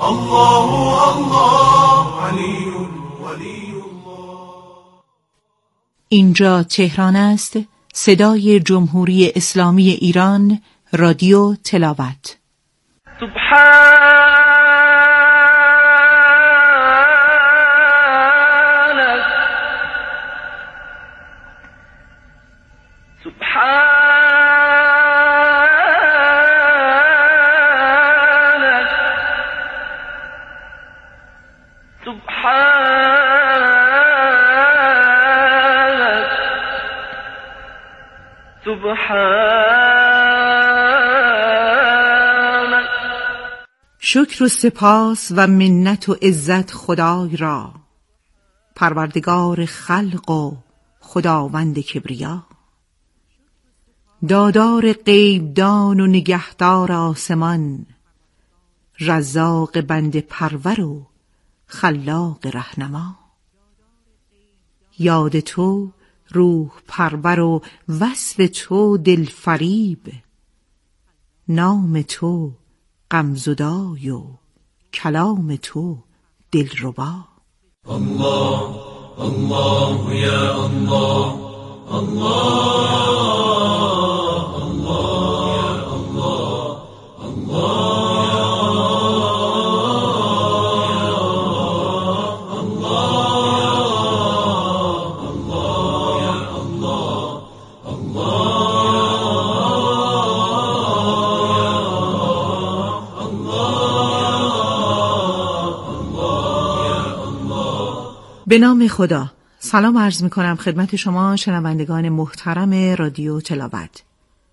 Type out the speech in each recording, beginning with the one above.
الله الله علی ولی الله. اینجا تهران است. صدای جمهوری اسلامی ایران. رادیو تلاوت. شکر و سپاس و منت و عزت خدای را، پروردگار خلق و خداوند کبریا، دادار غیبدان و نگهدار آسمان، رزاق بنده پرور و خلاق رهنما. یاد تو روح پرور و وصف تو دلفریب، نام تو غمزدای و کلام تو دلربا. الله الله یا الله الله به نام خدا. سلام عرض می کنم خدمت شما شنوندگان محترم رادیو تلاوت.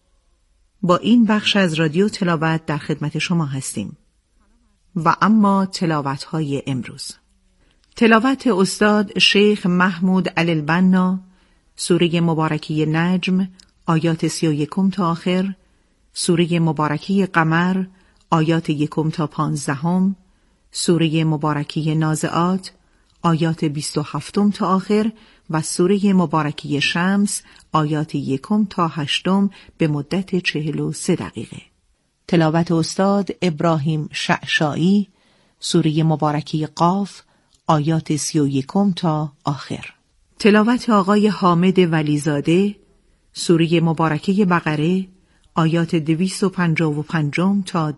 با این بخش از رادیو تلاوت در خدمت شما هستیم. و اما تلاوت های امروز. تلاوت استاد شیخ محمود علی البنا، سوره مبارکه نجم آیات 31 تا آخر، سوره مبارکه قمر آیات 1 تا 15، سوره مبارکه نازعات آیات 27 تا آخر و سوره مبارکه شمس آیات 1 تا 8 به مدت 43 دقیقه. تلاوت استاد ابراهیم شعشاعی، سوره مبارکه قاف آیات 31 تا آخر. تلاوت آقای حامد ولیزاده، سوره مبارکه بقره آیات 255 تا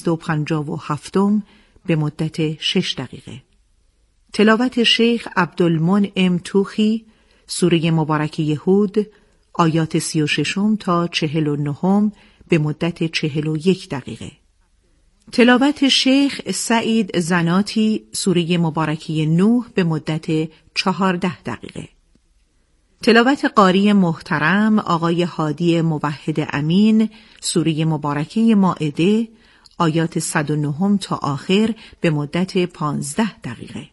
257 به مدت 6 دقیقه. تلاوت شیخ عبدالمنعم توخی، سوره مبارکه هود آیات 36 تا 49 به مدت 41 دقیقه. تلاوت شیخ سعید زناتی، سوره مبارکه نوح به مدت 14 دقیقه. تلاوت قاری محترم آقای هادی موحد امین، سوره مبارکه مائده آیات 109 تا آخر به مدت 15 دقیقه.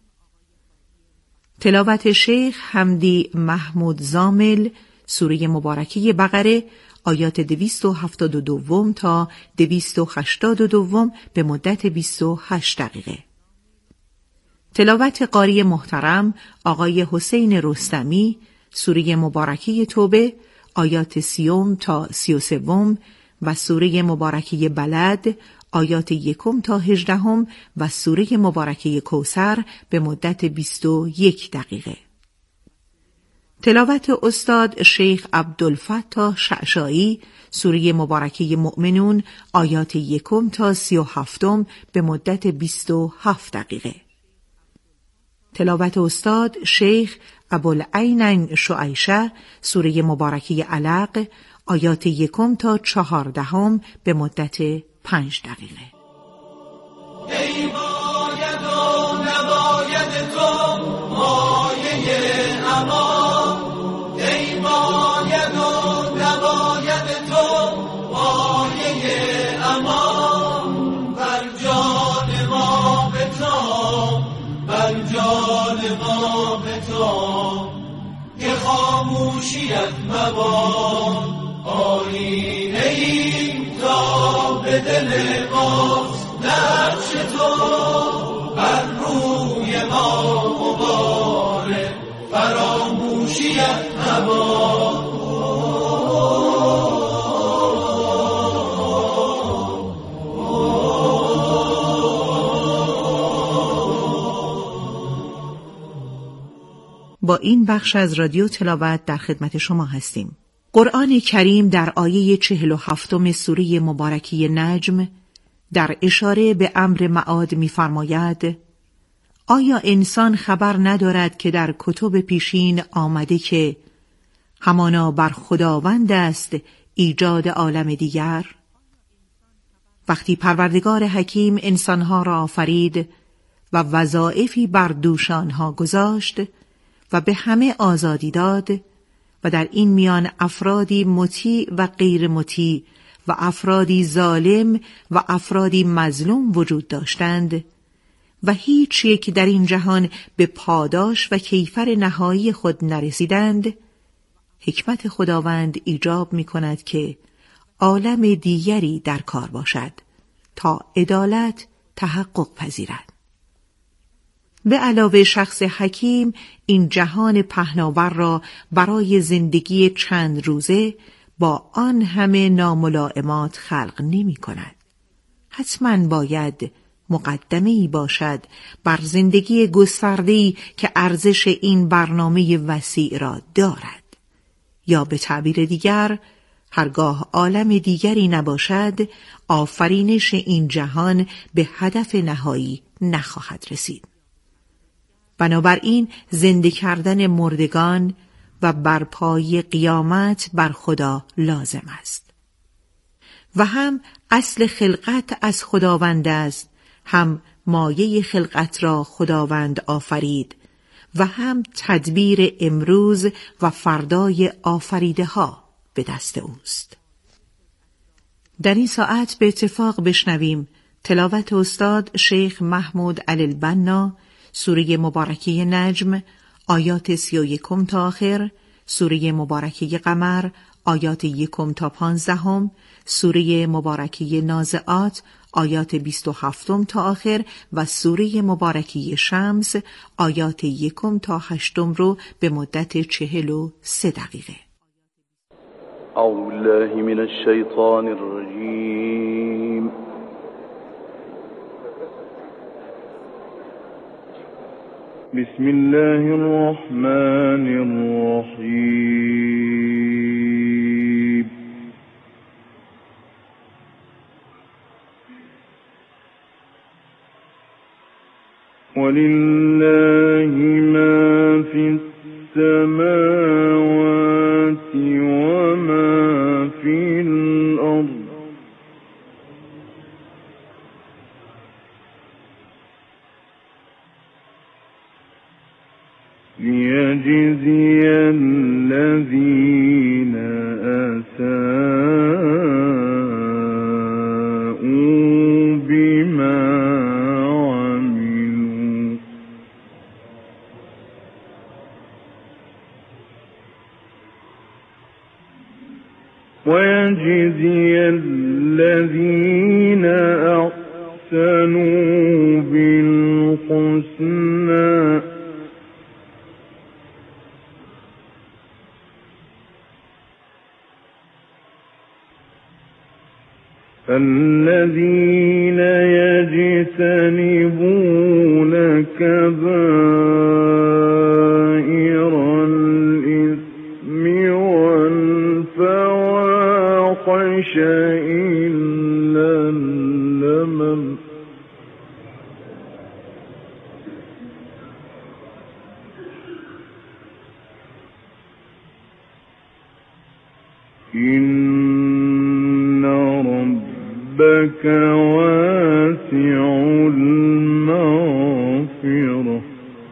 تلاوت شیخ حمدی محمود زامل، سوره مبارکه بقره آیات 272 تا 282 به مدت 28 دقیقه. تلاوت قاری محترم آقای حسین رستمی، سوره مبارکه توبه آیات 30 تا 33 و سوره مبارکه بلد آیات 1 تا 18 و سوره مبارکه کوثر به مدت 21 دقیقه. تلاوت استاد شیخ عبدالفتاح شعشاعی، سوره مبارکه مؤمنون آیات 1 تا 37 به مدت 27 دقیقه. تلاوت استاد شیخ ابوالعینین شعیشه، سوره مبارکه علق آیات 1 تا 14 به مدت 5 دقیقه. ای باید و نباید تو مایه امان، ای باید و نباید تو مایه امان، بر جان ما بتاب، بر جان ما بتاب، که خاموشیت مباد، آینه ایم تا به دل ماست نقش تو، بر روی ما غبار فراموشیت مباد. با این بخش از رادیو تلاوت در خدمت شما هستیم. قرآن کریم در آیه 47 سوره مبارکه نجم در اشاره به امر معاد می‌فرماید: آیا انسان خبر ندارد که در کتب پیشین آمده که همانا بر خداوند است ایجاد عالم دیگر؟ وقتی پروردگار حکیم انسانها را آفرید و وظایفی بر دوش آنها گذاشت و به همه آزادی داد و در این میان افرادی مطیع و غیر مطیع و افرادی ظالم و افرادی مظلوم وجود داشتند و هیچ یک در این جهان به پاداش و کیفر نهایی خود نرسیدند، حکمت خداوند ایجاب می کند که عالم دیگری در کار باشد تا عدالت تحقق پذیرد. به علاوه شخص حکیم این جهان پهناور را برای زندگی چند روزه با آن همه ناملائمات خلق نمی کند. حتماً باید مقدمه‌ای باشد بر زندگی گسترده‌ای که ارزش این برنامه وسیع را دارد، یا به تعبیر دیگر هرگاه عالم دیگری نباشد آفرینش این جهان به هدف نهایی نخواهد رسید. بنابراین زنده کردن مردگان و برپایی قیامت بر خدا لازم است و هم اصل خلقت از خداوند است، هم مایه خلقت را خداوند آفرید و هم تدبیر امروز و فردای آفریده ها به دست اوست. در این ساعت به اتفاق بشنویم تلاوت استاد شیخ محمود علی البنا، سوره مبارکه نجم آیات 31 تا آخر، سوره مبارکه قمر آیات 1 تا 15، سوره مبارکه نازعات آیات 27 تا آخر و سوره مبارکه شمس آیات 1 تا 8 رو به مدت 43 دقیقه. اعوذ بالله من الشیطان الرجیم. بسم الله الرحمن الرحیم. ولله ما فی السماوات وما فی الارض لیجزی الذین اساءوا بما عملوا ويجزي الذين أحسنوا بالحسنى الذين يجتنبون كبائر الإثم والفواحش إلا اللمم إن ربك واسع المغفرة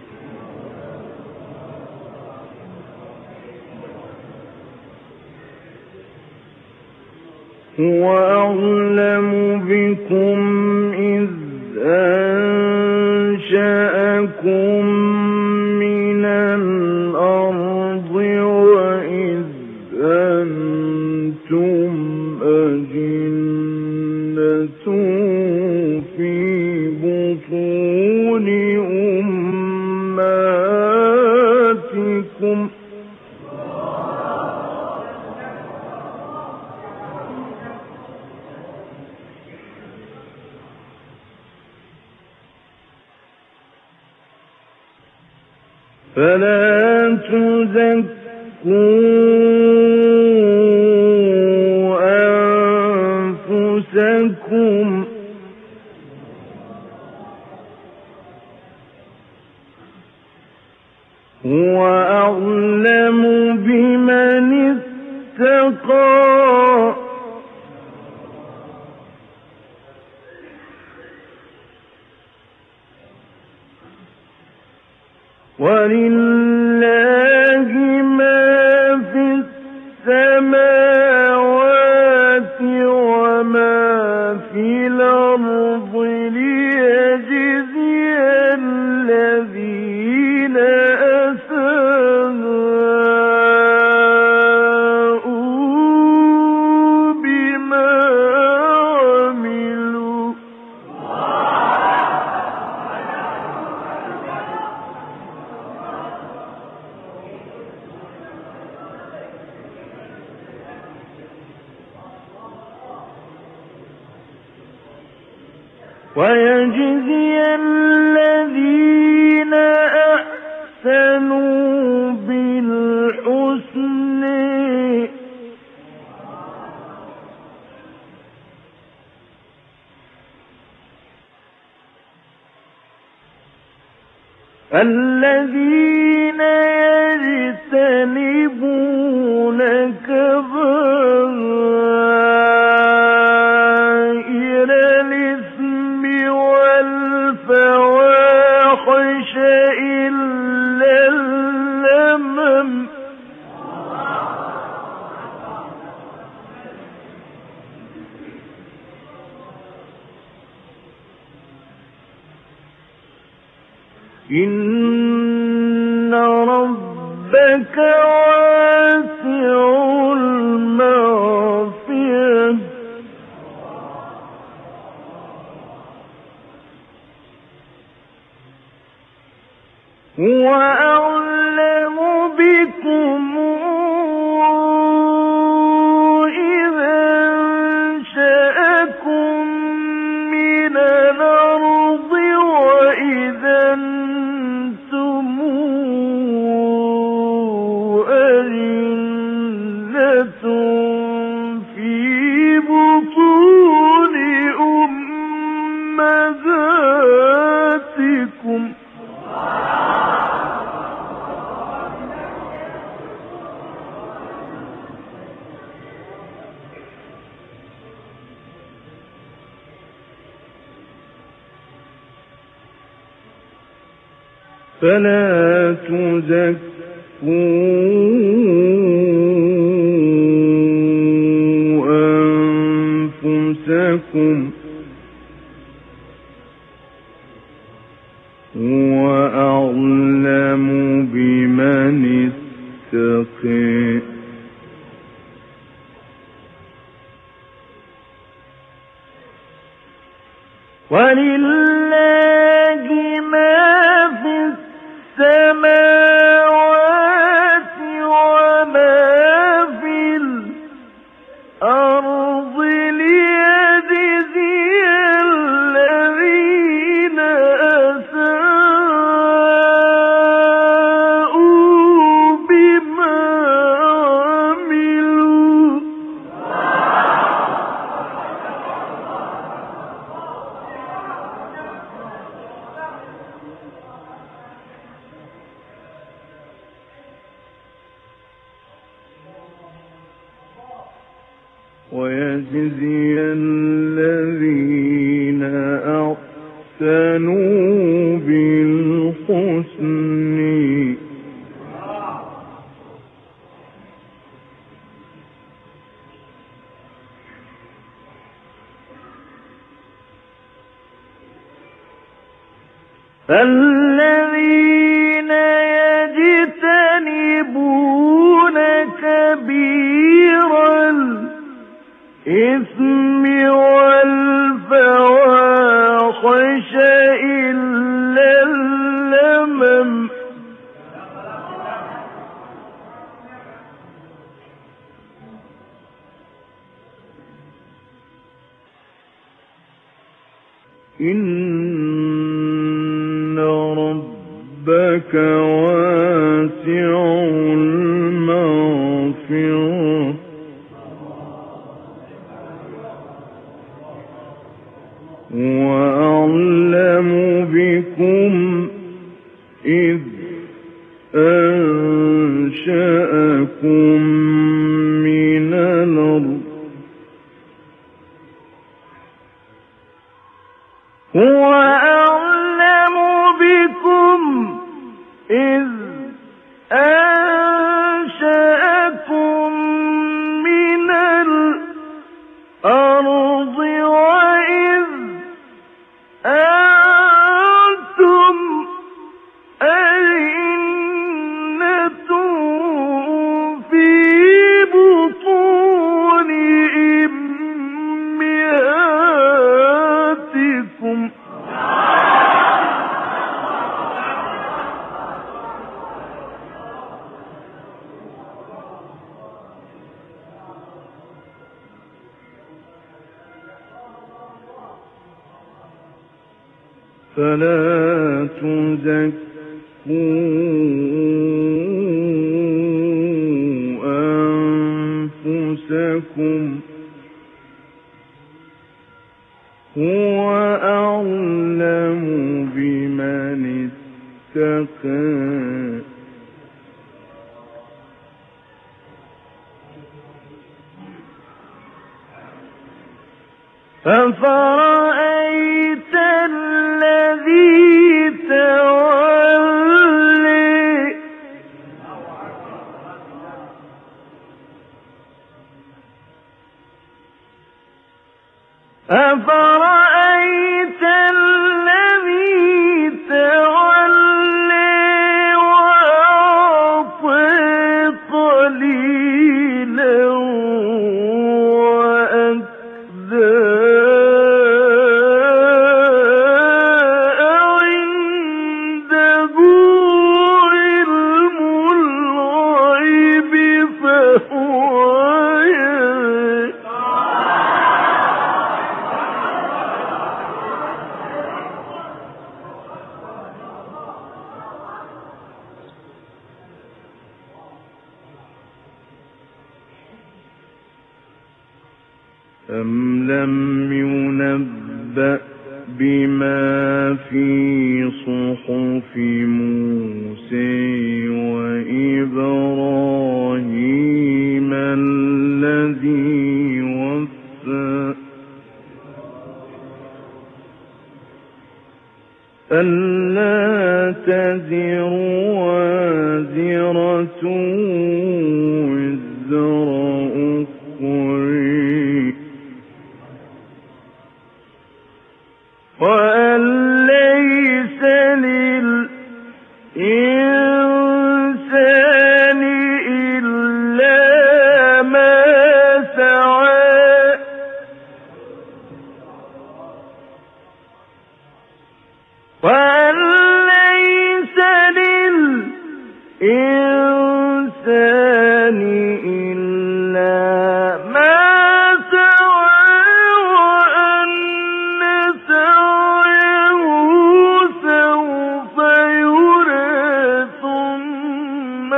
هو أعلم بكم إذ أنشأكم من الأرض وإذ أنتم أجنة في بطون أمهاتكم فلا تزكوا أنفسكم هو أعلم بمن اتقى ولله ما في السماوات وما في الأرض ليجزي الذين أساءوا بما عملوا ويجزي الذين أحسنوا بالحسن الذين يجتنبون كبائر الإثم والفواحش إلا اللمم إن ربك واسع المغفرة هو أعلم بكم إذا أنشأكم من الأرض وإذا أنتم أجنة في بطون أمهاتكم فلا تزكوا أنفسكم هو أعلم بمن اتقى ولله ما في السماوات وما في الأرض ليجزي الذين أساءوا بما عملوا ويجزي الذين أحسنوا بالحسن الذين يجتنبون كبير الإثم والفواحش إلا اللمم إن ربك هو أعلم بكم إذ أنشأكم من الأرض هو أعلم بكم إذ أنشأكم من الأرض وإذ أنتم أجنة في بطون أمهاتكم فلا تزكوا أنفسكم هو أعلم بمن اتقى أفرأيت الذي تولي أفرأيت الذي تولي وأعطي قليلا وأكدى أم لم ينبأ بما في صحف موسى وإبراهيم الذي وفى ألا تزر وازرة وزر أخرى وأن ليس للإنسان إلا ما سعى وأن ليس للإنسان إلا ما سعى وأن سعيه سوف يرى ثم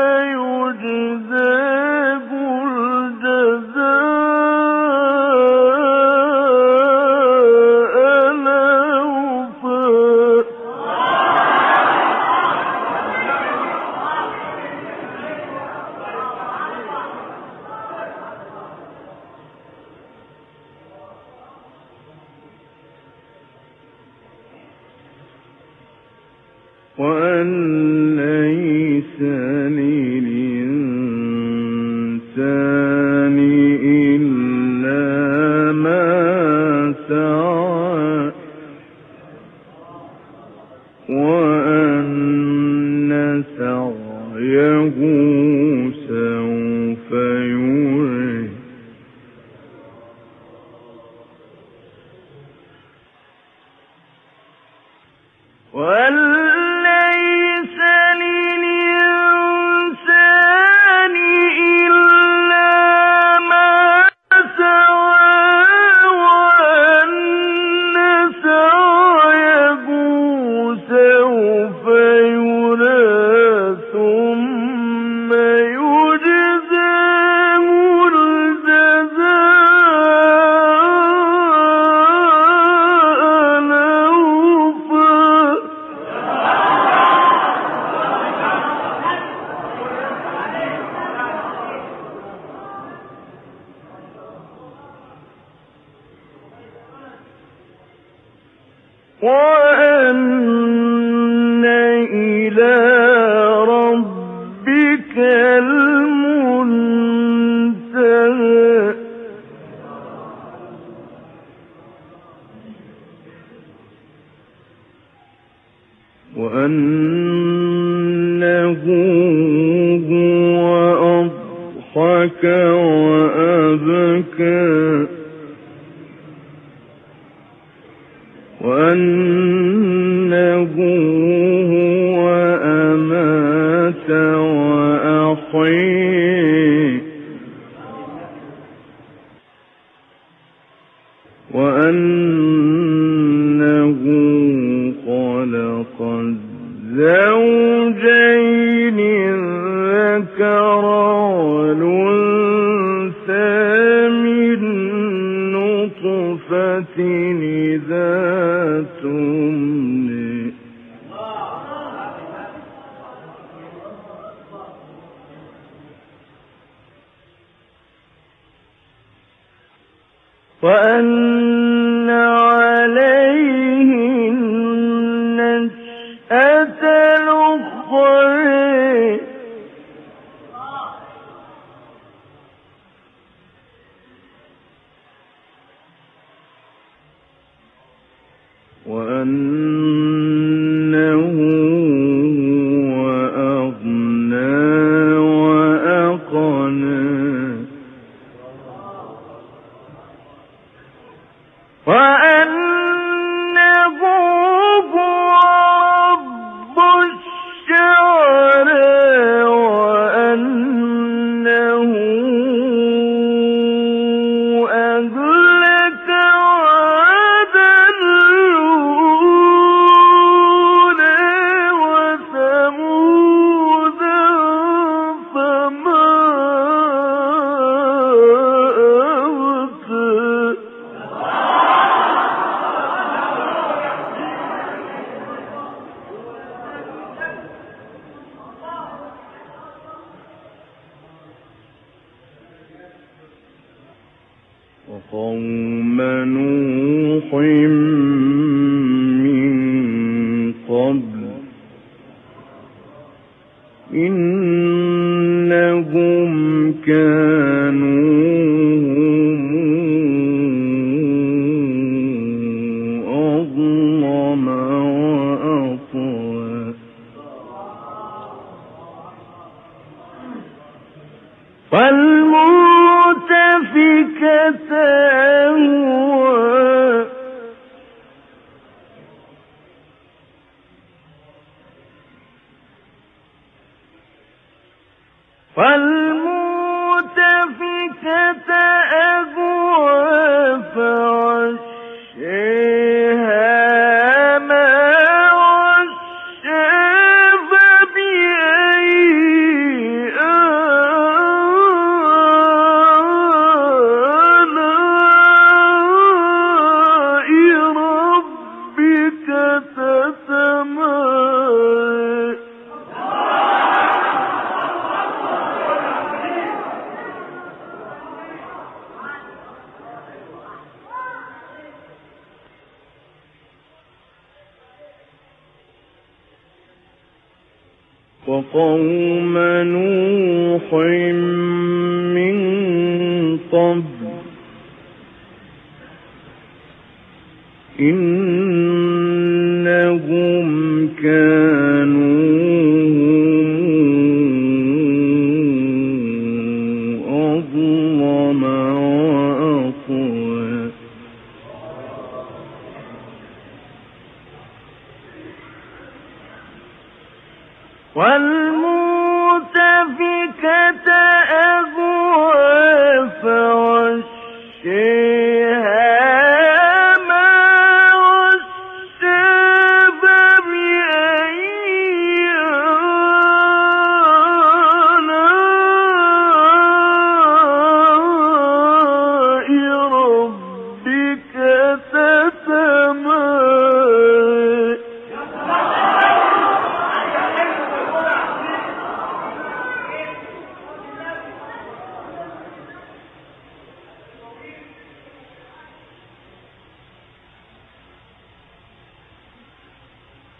يجزاه الجزاء الأوفى وأن ليس للإنسان إلا ما سعى وأن سعيه سوف يرى وأن ليس للإنسان إلا ما سعى وأن سعيه سوف يرى ثم يجزاه الجزاء وأن إلى ربك المنتهى وأنه هو أضحك وأبكى وأنه هو أمات وأحيا وأنه خلق الزوجين الذكر والأنثى من نطفة إذا تمنى وأن عليه النشأة الأخرى وأنه هو أغنى وأقنى وأنه هو رب الشعرى وأنه أهلك عادا الأولى وثمودا فما أبقى وقوم نوح من قبل إنهم كانوا أظلم وأطغى فالمؤتفكة أهوى فالمؤتفكة أهوى فغشيها ما غشى فبأي آلاء ربك تتمارى وقوم نوح من قبل إنهم كانوا أظلم وأطغى والمؤتفكة أهوى فغشيها ما غشى فبأي آلاء ربك تتمارى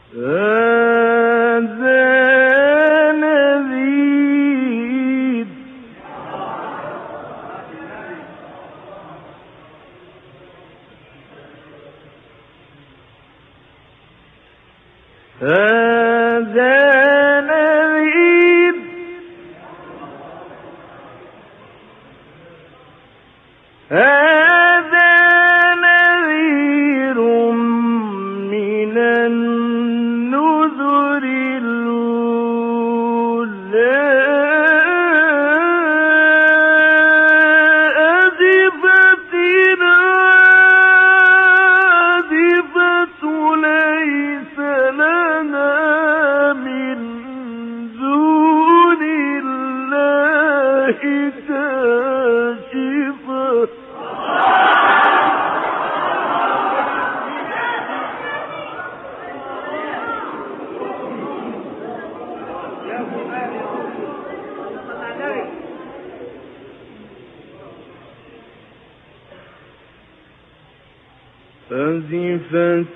أزفت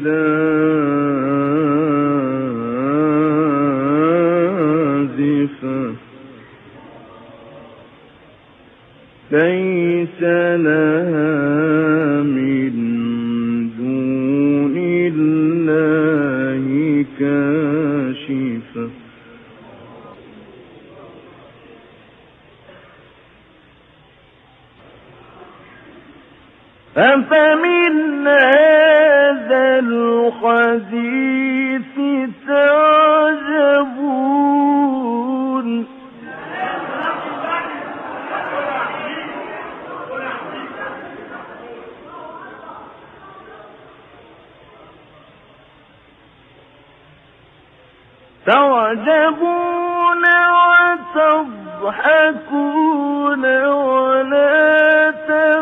الآزفة ليس لها من دون الله كاشفة أفمن هذا الحديث تعجبون تعجبون وتضحكون ولا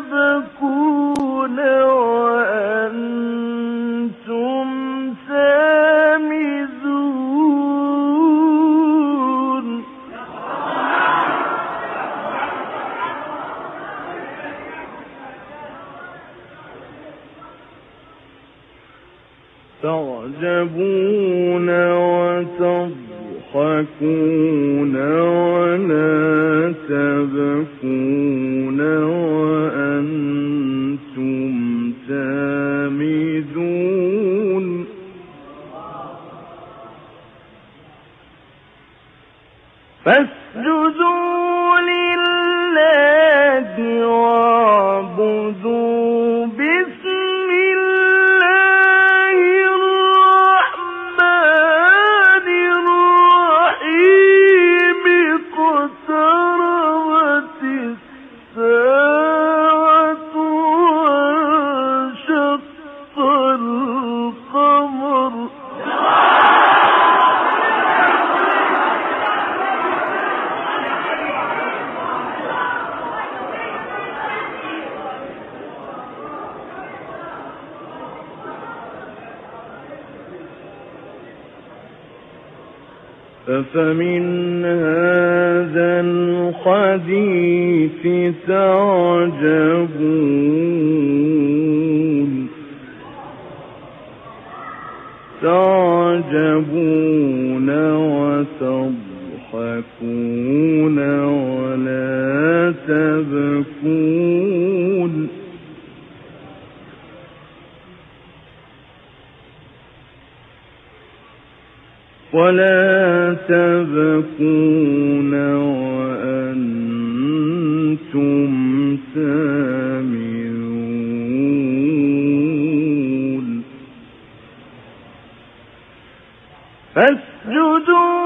تبكون وأنتم سامدون تعجبون وتضحكون ولا تبكون وأنتم سامدون فاسجدوا لله واعبدوا باسم الله الرحمن الرحيم اقتربت الساعة وانشق القمر أفمن هذا الحديث تعجبون وتضحكون ولا تبكون وأنتم سامدون فاسجدوا